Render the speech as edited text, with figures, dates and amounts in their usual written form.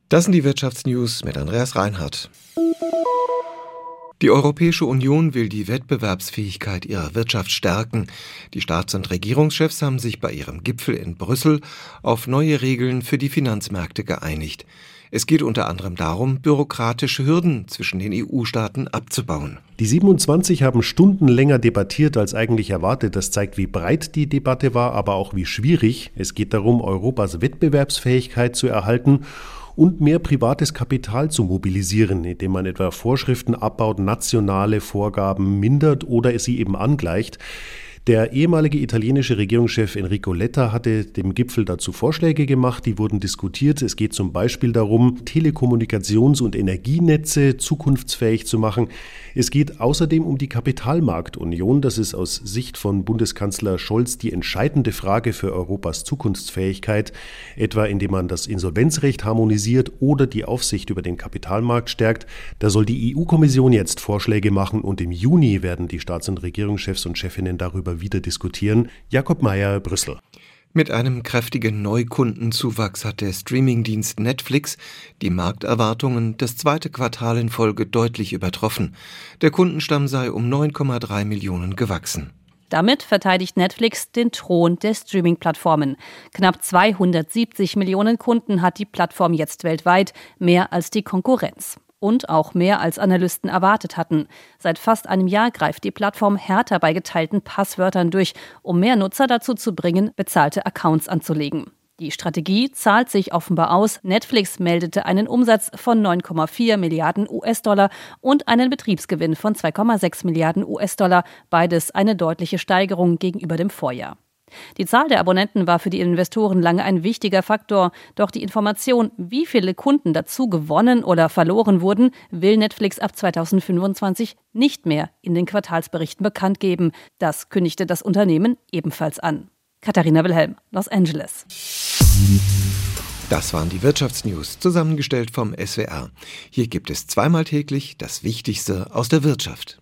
Das sind die Wirtschaftsnews mit Andreas Reinhardt. Die Europäische Union will die Wettbewerbsfähigkeit ihrer Wirtschaft stärken. Die Staats- und Regierungschefs haben sich bei ihrem Gipfel in Brüssel auf neue Regeln für die Finanzmärkte geeinigt. Es geht unter anderem darum, bürokratische Hürden zwischen den EU-Staaten abzubauen. Die 27 haben Stunden länger debattiert als eigentlich erwartet. Das zeigt, wie breit die Debatte war, aber auch wie schwierig. Es geht darum, Europas Wettbewerbsfähigkeit zu erhalten und mehr privates Kapital zu mobilisieren, indem man etwa Vorschriften abbaut, nationale Vorgaben mindert oder sie eben angleicht. Der ehemalige italienische Regierungschef Enrico Letta hatte dem Gipfel dazu Vorschläge gemacht, die wurden diskutiert. Es geht zum Beispiel darum, Telekommunikations- und Energienetze zukunftsfähig zu machen. Es geht außerdem um die Kapitalmarktunion. Das ist aus Sicht von Bundeskanzler Scholz die entscheidende Frage für Europas Zukunftsfähigkeit, etwa indem man das Insolvenzrecht harmonisiert oder die Aufsicht über den Kapitalmarkt stärkt. Da soll die EU-Kommission jetzt Vorschläge machen und im Juni werden die Staats- und Regierungschefs und Chefinnen darüber wieder diskutieren. Jakob Mayer, Brüssel. Mit einem kräftigen Neukundenzuwachs hat der Streamingdienst Netflix die Markterwartungen das zweite Quartal in Folge deutlich übertroffen. Der Kundenstamm sei um 9,3 Millionen gewachsen. Damit verteidigt Netflix den Thron der Streaming-Plattformen. Knapp 270 Millionen Kunden hat die Plattform jetzt weltweit, mehr als die Konkurrenz. Und auch mehr als Analysten erwartet hatten. Seit fast einem Jahr greift die Plattform härter bei geteilten Passwörtern durch, um mehr Nutzer dazu zu bringen, bezahlte Accounts anzulegen. Die Strategie zahlt sich offenbar aus. Netflix meldete einen Umsatz von 9,4 Milliarden US-Dollar und einen Betriebsgewinn von 2,6 Milliarden US-Dollar, beides eine deutliche Steigerung gegenüber dem Vorjahr. Die Zahl der Abonnenten war für die Investoren lange ein wichtiger Faktor, doch die Information, wie viele Kunden dazu gewonnen oder verloren wurden, will Netflix ab 2025 nicht mehr in den Quartalsberichten bekannt geben. Das kündigte das Unternehmen ebenfalls an. Katharina Wilhelm, Los Angeles. Das waren die Wirtschaftsnews, zusammengestellt vom SWR. Hier gibt es zweimal täglich das Wichtigste aus der Wirtschaft.